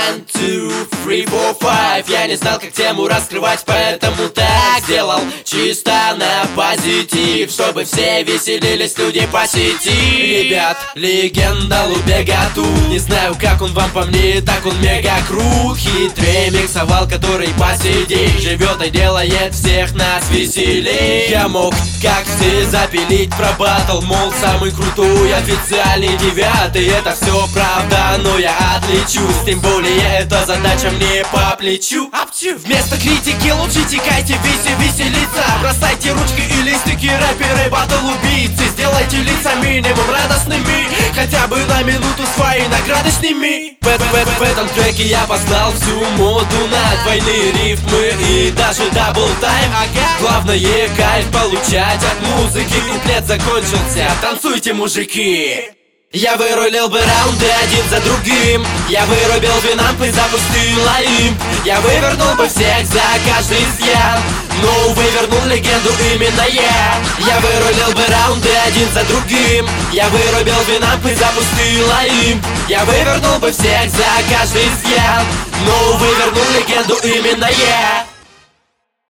One, two, three, four, five. Я не знал, как тему раскрывать, поэтому так сделал. Чисто на позитив, чтобы все веселились люди по сети. Ребят, легенда Лубегату. Не знаю, как он вам, по мне так он мега крут. Хитрее миксовал, который по сей день живет и делает всех нас веселей. Я мог, как все, запилить про батл, мол, самый крутой, официальный девятый. Это все правда, но я отличусь. Тем более эта задача мне по плечу. Вместо критики лучше текайте, веселиться. Бросайте ручки и листики, рэперы, батл-убийцы. Сделайте лица минимум радостными, хотя бы на минуту свои награды сними. В этом треке я познал всю моду на двойные рифмы и даже дабл-тайм. Главное кайф получать от музыки. Куплет закончился, танцуйте, мужики. Я вырулил бы раунды один за другим. Я вырубил винамп и запустил имп. Я вывернул бы всех за каждый изъян, но вывернул легенду именно я. Я вырулил бы раунды один за другим. Я вырубил винамп и запустил имп. Я вывернул бы всех за каждый изъян, но вывернул легенду именно я.